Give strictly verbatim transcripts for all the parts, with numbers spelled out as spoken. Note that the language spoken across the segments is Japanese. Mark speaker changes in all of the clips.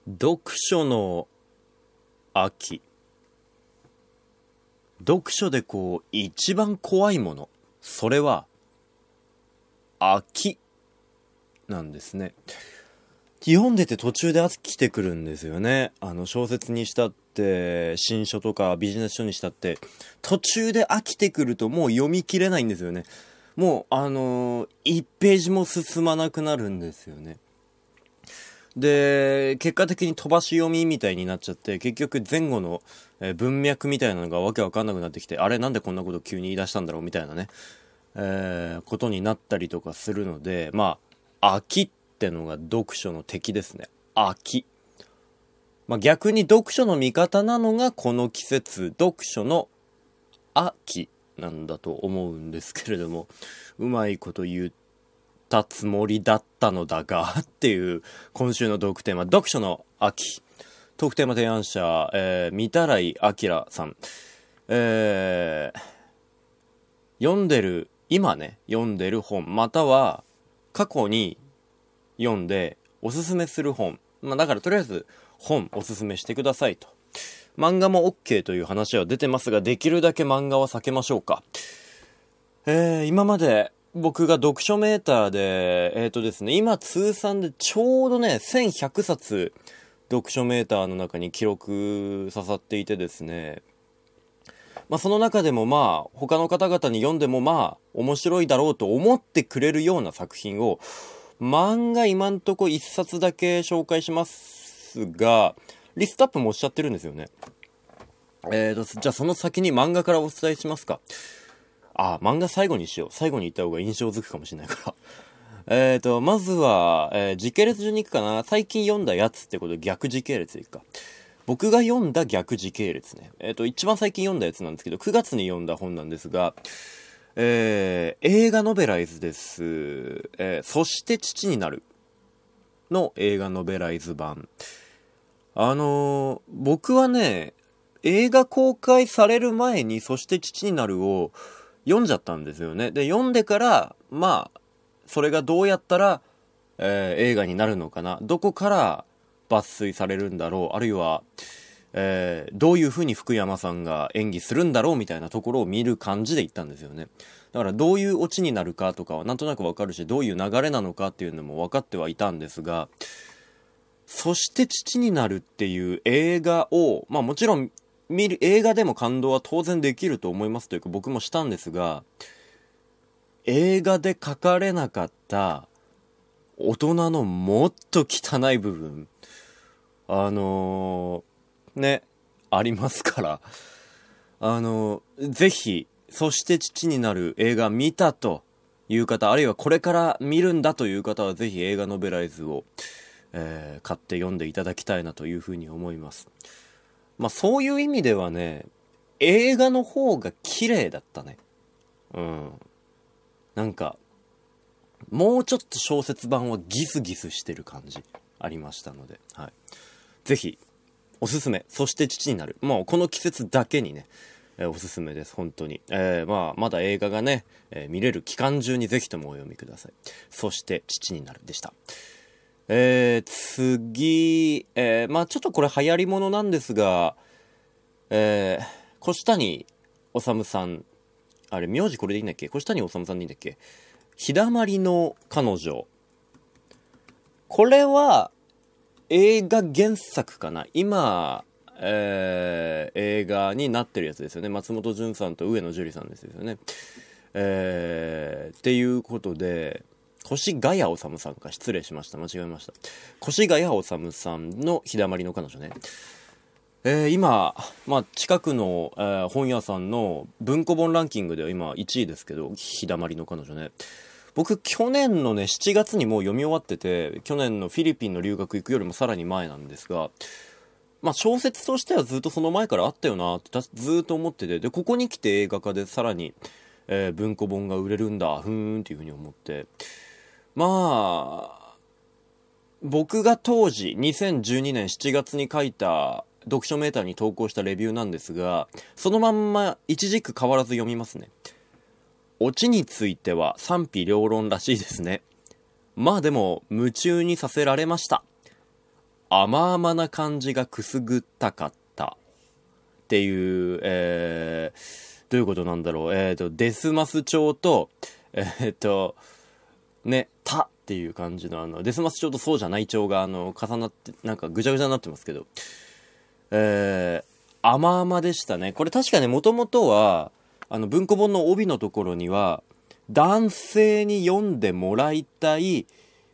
Speaker 1: 読書の秋。読書でこう一番怖いもの、それは秋なんですね。読んでて途中で飽きてくるんですよね。あの小説にしたって新書とかビジネス書にしたって途中で飽きてくるともう読み切れないんですよね。もうあのー、いちページも進まなくなるんですよね。で、結果的に飛ばし読みみたいになっちゃって、結局前後の文脈みたいなのがわけわかんなくなってきて、あれなんでこんなこと急に言い出したんだろうみたいなね、えー、ことになったりとかするので、まあ、秋ってのが読書の敵ですね。秋。まあ逆に読書の味方なのがこの季節、読書の秋なんだと思うんですけれども、うまいこと言ったつもりだったのだがっていう今週のトークテーマ、読書の秋。トークテーマ提案者、えー、御手洗明さん、えー、読んでる今ね読んでる本、または過去に読んでおすすめする本、まあだからとりあえず本おすすめしてくださいと。漫画も OK という話は出てますが、できるだけ漫画は避けましょうか。えー、今まで僕が読書メーターで、えーとですね、今通算でちょうどね、せんひゃくさつ読書メーターの中に記録ささっていてですね、まあその中でもまあ他の方々に読んでもまあ面白いだろうと思ってくれるような作品を、漫画今んとこ一冊だけ紹介しますが、リストアップもおっしゃってるんですよね。えーと、じゃあその先に漫画からお伝えしますか。あ、漫画最後にしよう。最後に言った方が印象づくかもしれないから。えーと、まずは、えー、時系列順に行くかな。最近読んだやつってことで逆時系列でいくか。僕が読んだ逆時系列ね。えーと、一番最近読んだやつなんですけど、くがつに読んだ本なんですが、えー、映画ノベライズです。えー、そして父になるの映画ノベライズ版。あのー、僕はね、映画公開される前にそして父になるを読んじゃったんですよね。で、読んでから、まあ、それがどうやったら、えー、映画になるのかな。どこから抜粋されるんだろう。あるいは、えー、どういう風に福山さんが演技するんだろうみたいなところを見る感じで行ったんですよね。だからどういうオチになるかとかはなんとなくわかるし、どういう流れなのかっていうのも分かってはいたんですが、そして父になるっていう映画を、まあもちろん見る、映画でも感動は当然できると思いますというか僕もしたんですが、映画で書かれなかった大人のもっと汚い部分、あのー、ね、ありますから、あのー、ぜひ、そして父になる映画見たという方、あるいはこれから見るんだという方はぜひ映画ノベライズを、えー、買って読んでいただきたいなというふうに思います。まあそういう意味ではね、映画の方が綺麗だったね。うん。なんか、もうちょっと小説版はギスギスしてる感じありましたので、はい。ぜひ、おすすめ。そして父になる。もうこの季節だけにね、えー、おすすめです。本当に。えー、まあ、まだ映画がね、えー、見れる期間中にぜひともお読みください。そして父になるでした。えー、次、えー、まあちょっとこれ流行り物なんですが、えー、越谷治さん、あれ、名字これでいいんだっけ？越谷治さんでいいんだっけ？日だまりの彼女。これは、映画原作かな？今、えー、映画になってるやつですよね。松本潤さんと上野樹里さんですよね。えー、っていうことで、越谷治さんか、失礼しました。間違えました。越谷治さんの日だまりの彼女ね。えー、今、まあ、近くの、えー、本屋さんの文庫本ランキングでは今いちいですけど、日だまりの彼女ね。僕、去年のね、しちがつにもう読み終わってて、去年のフィリピンの留学行くよりもさらに前なんですが、まあ、小説としてはずっとその前からあったよなってずっと思ってて、で、ここに来て映画化でさらに、えー、文庫本が売れるんだ、ふーんっていうふうに思って、まあ、僕が当時にせんじゅうにねんしちがつに書いた読書メーターに投稿したレビューなんですが、そのまんま一軸変わらず読みますね。オチについては賛否両論らしいですね。まあでも夢中にさせられました。 甘々な感じがくすぐったかったっていう、えー、どういうことなんだろう。えっと、デスマス調と、えっと、ね、たっていう感じの、あの、デスマス調とそうじゃない調が、あの、重なって、なんかぐちゃぐちゃになってますけど、えー、甘々でしたね。これ確かね、もともとは、あの、文庫本の帯のところには、男性に読んでもらいたい、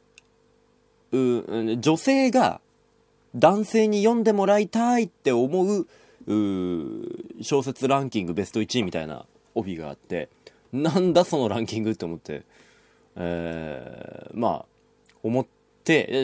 Speaker 1: う、女性が男性に読んでもらいたいって思う、う小説ランキングベストいちいみたいな帯があって、なんだそのランキングって思って、えー、まあ、思って、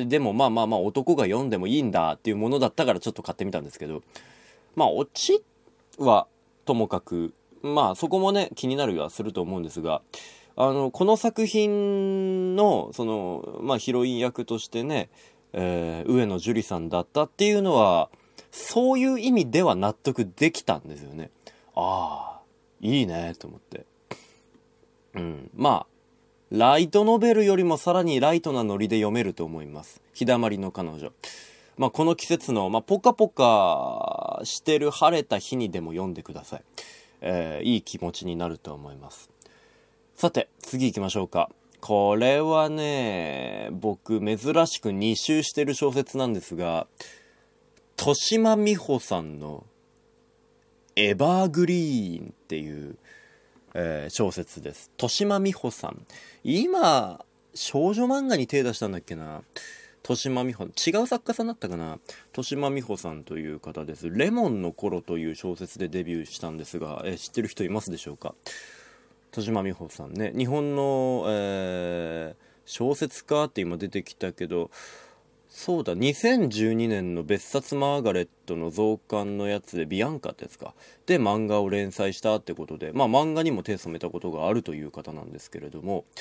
Speaker 1: でもまあまあまあ男が読んでもいいんだっていうものだったからちょっと買ってみたんですけど、まあオチはともかく、まあそこもね気になるはすると思うんですが、あのこの作品のそのまあヒロイン役としてね、えー、上野樹里さんだったっていうのはそういう意味では納得できたんですよね。ああいいねと思って、うん、まあライトノベルよりもさらにライトなノリで読めると思います。日だまりの彼女。まあこの季節の、まあ、ポカポカしてる晴れた日にでも読んでください。えー、いい気持ちになると思います。さて次行きましょうか。これはね僕珍しくに周してる小説なんですが、豊島美穂さんのエバーグリーンっていう、えー、小説です。豊島美穂さん、今少女漫画に手出したんだっけな。豊島美穂、違う作家さんだったかな。豊島美穂さんという方です。レモンの頃という小説でデビューしたんですが、えー、知ってる人いますでしょうか。豊島美穂さんね、日本の、えー、小説家って今出てきたけど、そうだにせんじゅうにねんの別冊マーガレットの増刊のやつでビアンカってやつかで漫画を連載したってことで、まあ漫画にも手を染めたことがあるという方なんですけれども、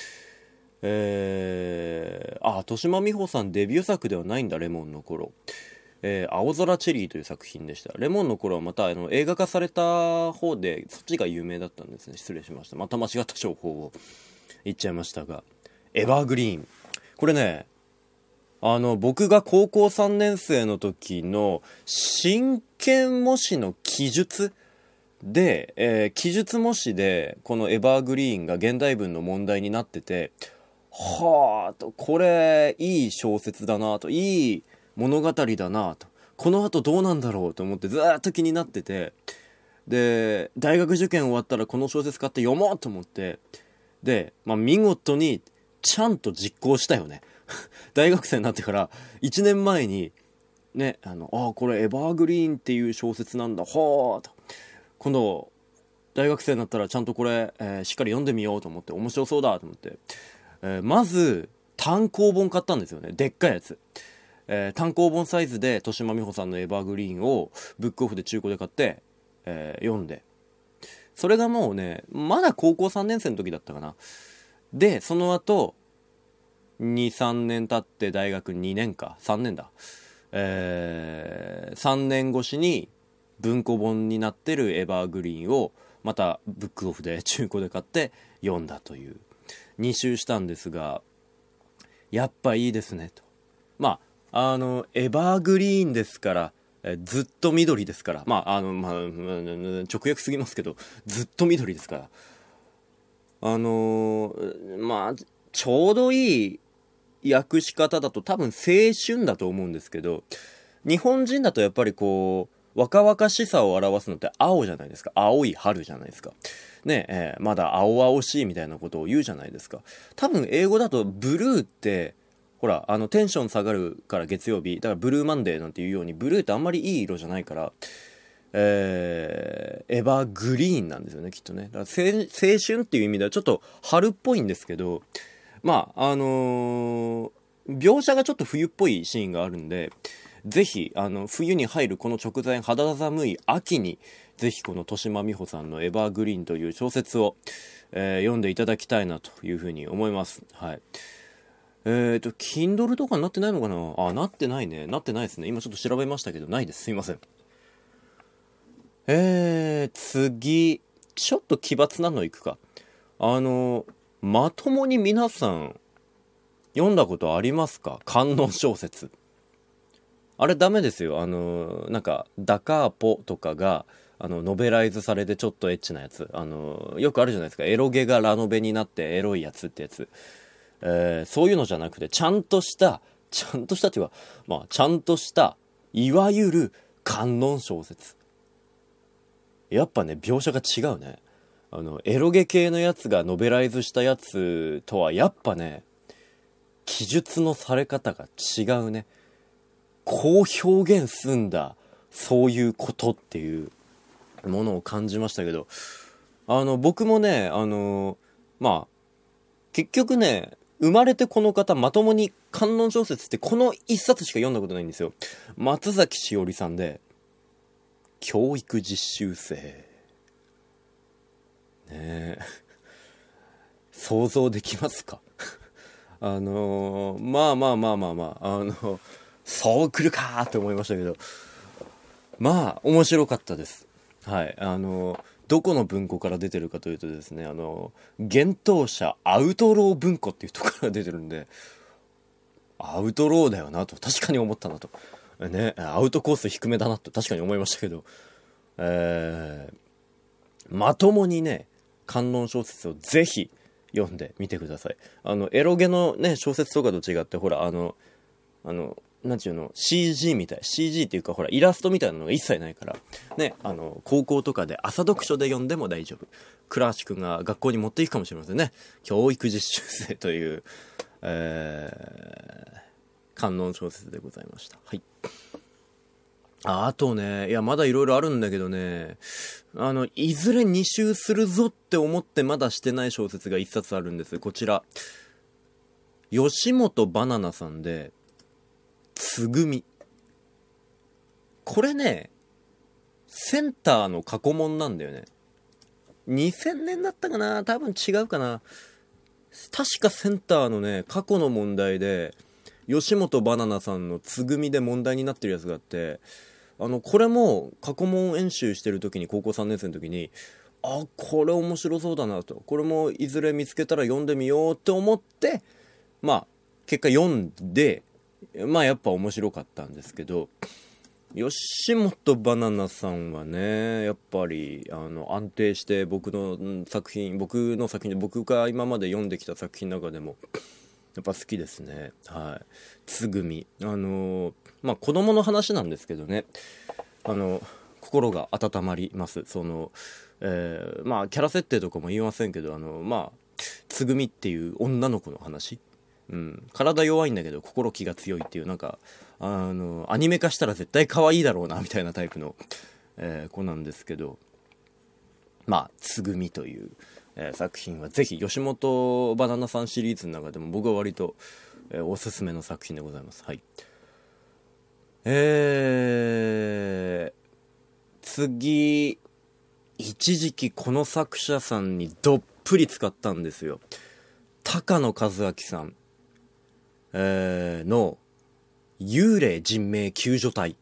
Speaker 1: えー、あ豊島美穂さんデビュー作ではないんだ。レモンの頃、えー、青空チェリーという作品でした。レモンの頃はまたあの映画化された方でそっちが有名だったんですね。失礼しました。また間違った情報を言っちゃいましたが、エバーグリーン、これねあの僕が高校さんねん生の時の真剣模試の記述で、えー、記述模試でこのエバーグリーンが現代文の問題になってて、はあとこれいい小説だなと、いい物語だなと、この後どうなんだろうと思ってずっと気になってて、で大学受験終わったらこの小説買って読もうと思って、で、まあ、見事にちゃんと実行したよね。大学生になってからいちねんまえにね、あのあこれエバーグリーンっていう小説なんだ、はあと、今度大学生になったらちゃんとこれ、えー、しっかり読んでみようと思って、面白そうだと思って、えー、まず単行本買ったんですよね。でっかいやつ、えー、単行本サイズで豊島美穂さんのエバーグリーンをブックオフで中古で買って、えー、読んで、それがもうねまだ高校さんねん生の時だったかな。でその後にさんねん経って大学にねんかさんねんだ、えー、さんねん越しに文庫本になってるエバーグリーンをまたブックオフで中古で買って読んだというに周したんですが、やっぱいいですねと。まああのエバーグリーンですから、えずっと緑ですから、まああのまあ直訳すぎますけどずっと緑ですから、あのー、まあちょうどいい訳し方だと多分青春だと思うんですけど、日本人だとやっぱりこう若々しさを表すのって青じゃないですか。青い春じゃないですかねえ、えー、まだ青々しいみたいなことを言うじゃないですか。多分英語だとブルーって、ほらあのテンション下がるから月曜日だからブルーマンデーなんていうように、ブルーってあんまりいい色じゃないから、えー、エバーグリーンなんですよねきっとね。だから青春っていう意味ではちょっと春っぽいんですけど、まああのー、描写がちょっと冬っぽいシーンがあるんで、ぜひあの冬に入るこの直前肌寒い秋にぜひこの豊島美穂さんのエバーグリーンという小説を、えー、読んでいただきたいなというふうに思います。はい。えーと Kindle とかになってないのかなあ、なってないね。なってないですね。今ちょっと調べましたけどないです。すいません。えー、次ちょっと奇抜なのいくか。あのまともに皆さん読んだことありますか？官能小説。 あれダメですよ。あのなんかダカーポとかがあのノベライズされてちょっとエッチなやつ、あのよくあるじゃないですか、エロゲがラノベになってエロいやつってやつ、えー、そういうのじゃなくてちゃんとしたちゃんとしたっていうか、まあちゃんとしたいわゆる観音小説、やっぱね描写が違うね。あのエロゲ系のやつがノベライズしたやつとはやっぱね記述のされ方が違うね。こう表現すんだそういうことっていうものを感じましたけど、あの僕もねあのまあ結局ね生まれてこの方まともに観音小説ってこの一冊しか読んだことないんですよ。松崎しおりさんで教育実習生ねえ想像できますかあのー、まあまあまあまあまああのそう来るかーって思いましたけど、まあ面白かったです。はい、あのどこの文庫から出てるかというとですね、あの幻冬舎アウトロー文庫っていうところから出てるんで、アウトローだよなと確かに思ったなとね、アウトコース低めだなと確かに思いましたけど、えー、まともにね観音小説をぜひ読んでみてください。あのエロゲのね小説とかと違って、ほらあのあのなんていうの シージー みたい シージー っていうかほらイラストみたいなのが一切ないからね、あの高校とかで朝読書で読んでも大丈夫。倉橋くんが学校に持っていくかもしれませんね。教育実習生という、えー、観音小説でございました。はい。ああとね、いやまだいろいろあるんだけどね、あのいずれに周するぞって思ってまだしてない小説が一冊あるんです。こちら吉本ばななさんでつぐみ。これねセンターの過去問なんだよね。にせんねんだったかな、多分違うかな。確かセンターのね過去の問題で吉本ばななさんのつぐみで問題になってるやつがあって、あのこれも過去問演習してる時に高校さんねん生の時に、あこれ面白そうだなと、これもいずれ見つけたら読んでみようって思って、まあ結果読んで、まあやっぱ面白かったんですけど、吉本ばななさんはねやっぱりあの安定して僕の作品僕の作品で僕が今まで読んできた作品の中でもやっぱ好きですね。はい。つぐみ、あのー、まあ子供の話なんですけどね、あの心が温まります。その、えー、まあキャラ設定とかも言いませんけど、あのまあつぐみっていう女の子の話、うん、体弱いんだけど心気が強いっていう、なんかあのアニメ化したら絶対可愛いだろうなみたいなタイプの、えー、子なんですけど、まあつぐみという、えー、作品はぜひ吉本ばななさんシリーズの中でも僕は割と、えー、おすすめの作品でございます。はい。えー、次一時期この作者さんにどっぷり使ったんですよ。高野和明さん、えー、の幽霊人命救助隊。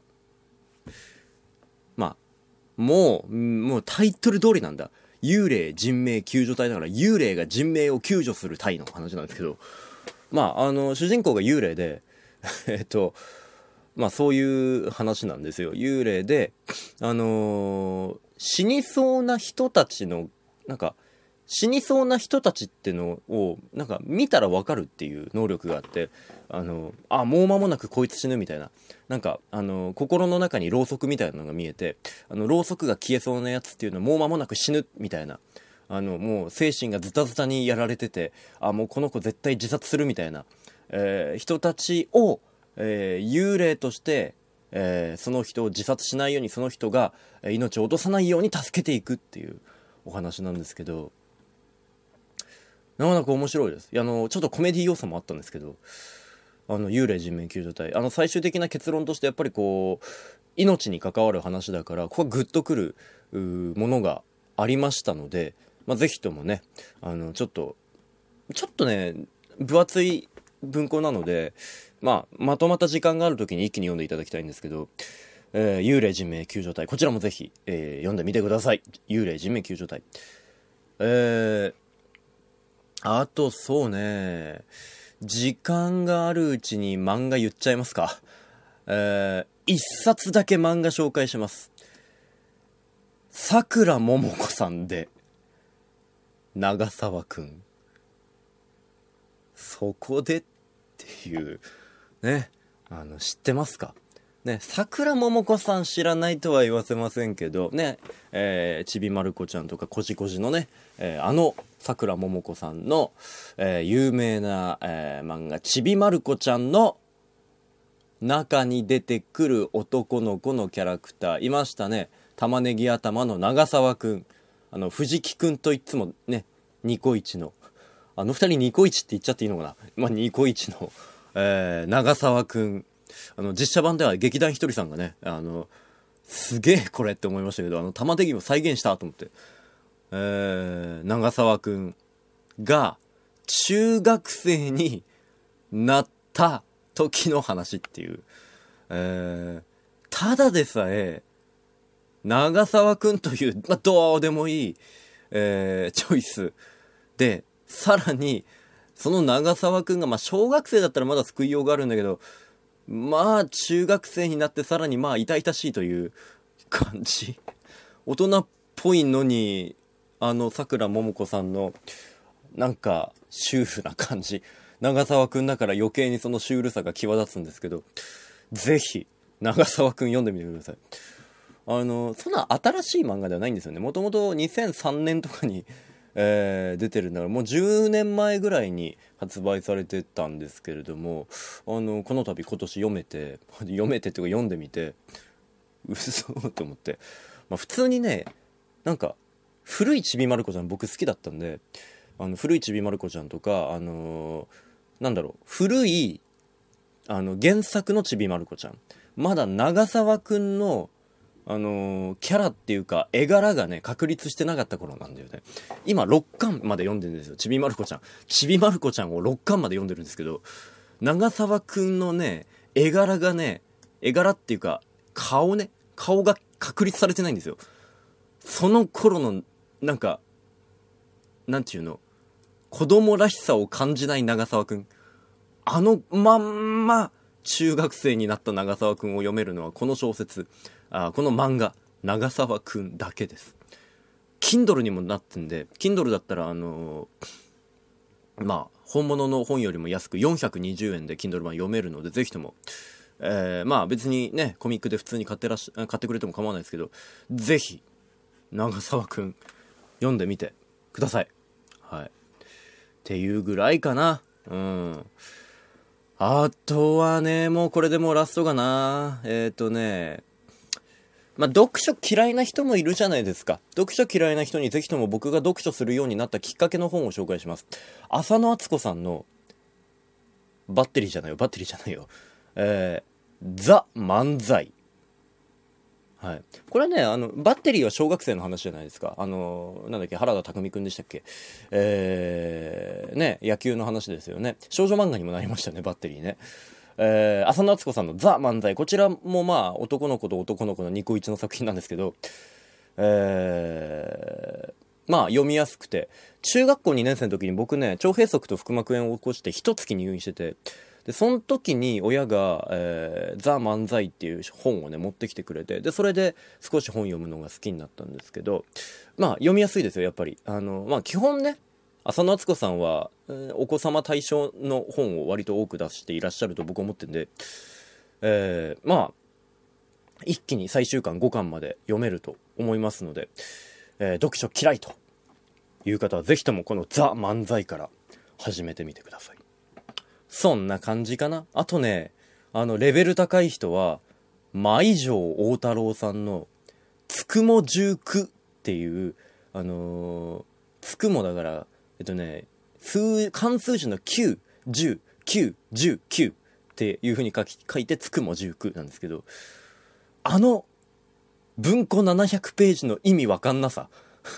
Speaker 1: まあもうもうタイトル通りなんだ。幽霊人命救助隊だから幽霊が人命を救助する隊の話なんですけど、まああの主人公が幽霊でえっとまあそういう話なんですよ。幽霊であのー、死にそうな人たちのなんか死にそうな人たちってのをなんか見たら分かるっていう能力があって、あのあもう間もなくこいつ死ぬみたいな、なんかあの心の中にろうそくみたいなのが見えて、あのろうそくが消えそうなやつっていうのはもう間もなく死ぬみたいな、あのもう精神がズタズタにやられてて、あもうこの子絶対自殺するみたいな、えー、人たちを、えー、幽霊として、えー、その人を自殺しないように、その人が命を落とさないように助けていくっていうお話なんですけど、なかなか面白いです。いやあのちょっとコメディ要素もあったんですけど、あの幽霊人命救助隊、あの最終的な結論としてやっぱりこう命に関わる話だから、ここはグッとくるものがありましたので、まあ、ぜひともねあのちょっとちょっとね分厚い文庫なので、まあ、まとまった時間がある時に一気に読んでいただきたいんですけど、えー、幽霊人命救助隊、こちらもぜひ、えー、読んでみてください。幽霊人命救助隊。えーあとそうね、時間があるうちに漫画言っちゃいますか。 えー、一冊だけ漫画紹介します。さくらももこさんで長澤くん。そこでっていうね、あの知ってますかね。さくらももこさん知らないとは言わせませんけどね、えー、ちびまる子ちゃんとかこじこじのね、えー、あのさくらももこさんの、えー、有名な、えー、漫画ちびまる子ちゃんの中に出てくる男の子のキャラクターいましたね。玉ねぎ頭の長澤くん、あの藤木くんといつもねニコイチのあの二人ニコイチって言っちゃっていいのかな、まあ、ニコイチの、えー、長澤くん、あの実写版では劇団ひとりさんがね、あのすげえこれって思いましたけど、あの玉ねぎを再現したと思って、えー、長澤くんが中学生になった時の話っていう、えー、ただでさえ長澤くんという、まあ、どうでもいい、えー、チョイスで、さらにその長澤くんが、まあ、小学生だったらまだ救いようがあるんだけど、まあ中学生になってさらにまあ痛々しいという感じ。大人っぽいのに、あのさくらももこさんのなんかシュールな感じ、長澤くんだから余計にそのシュールさが際立つんですけど、ぜひ長澤くん読んでみてください。あのそんな新しい漫画ではないんですよね。もともとにせんさんねんとかに、えー、出てるんだから、もうじゅうねんまえぐらいに発売されてたんですけれども、あのこの度今年読めて読めてっていうか読んでみて、嘘と思って、まあ、普通にね、なんか古いちびまる子ちゃん僕好きだったんで、あの古いちびまる子ちゃんとか、あのー、なんだろう、古いあの原作のちびまる子ちゃん、まだ長澤くんのあのー、キャラっていうか絵柄がね確立してなかった頃なんだよね。今ろっかんまで読んでるんですよ、ちびまる子ちゃん。ちびまる子ちゃんをろっかんまで読んでるんですけど、長澤くんのね絵柄がね、絵柄っていうか顔ね、顔が確立されてないんですよ。その頃のなんかなんていうの、子供らしさを感じない長澤くん、あのまんま中学生になった長澤くんを読めるのはこの小説、あこの漫画長澤くんだけです。 Kindle にもなってんで、 Kindle だったらあのー、まあ本物の本よりも安くよんひゃくにじゅうえんで Kindle 版読めるので、ぜひとも、えー、まあ別にねコミックで普通に買ってらし買ってくれても構わないですけど、ぜひ長澤くん読んでみてください。はい、っていうぐらいかな。うん。あとはね、もうこれでもうラストかな。えっとね、まあ、読書嫌いな人もいるじゃないですか。読書嫌いな人にぜひとも僕が読書するようになったきっかけの本を紹介します。浅野敦子さんのバッテリーじゃないよ、バッテリーじゃないよ。えー、ザ・漫才。はい。これね、あの、バッテリーは小学生の話じゃないですか。あの、なんだっけ、原田匠くんでしたっけ。えー、ね、野球の話ですよね。少女漫画にもなりましたね、バッテリーね。えー、浅野敦子さんのザ・漫才。こちらもまあ、男の子と男の子のニコイチの作品なんですけど、えー、まあ、読みやすくて、中学校にねん生の時に僕ね、腸閉塞と腹膜炎を起こして一月入院してて、でその時に親が、えー、ザ・漫才っていう本をね持ってきてくれて、でそれで少し本読むのが好きになったんですけど、まあ読みやすいですよやっぱり。あのまあ基本ね、浅野敦子さんは、えー、お子様対象の本を割と多く出していらっしゃると僕は思ってるんで、えー、まあ一気に最終巻ごかんまで読めると思いますので、えー、読書嫌いという方はぜひともこのザ・漫才から始めてみてください。そんな感じかな。あとね、あのレベル高い人は舞城大太郎さんのつくもじゅうきゅうっていう、あのー、つくもだからえっとね数漢数字のきゅう、じゅう、きゅう、じゅう、きゅうっていう風に書き書いてつくもじゅうきゅうなんですけど、あの文庫ななひゃくページの意味わかんなさ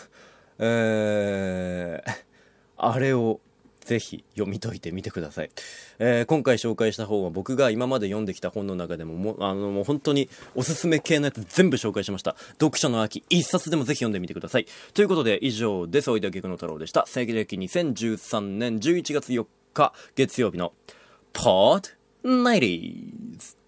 Speaker 1: えー、あれをぜひ読み解いてみてください。えー、今回紹介した本は僕が今まで読んできた本の中でももあのもう本当におすすめ系のやつ全部紹介しました。読書の秋一冊でもぜひ読んでみてください。ということで以上です。おいでや菊野太郎でした。西暦にせんじゅうさんねんじゅういちがつよっか月曜日のポッドナインティーズ。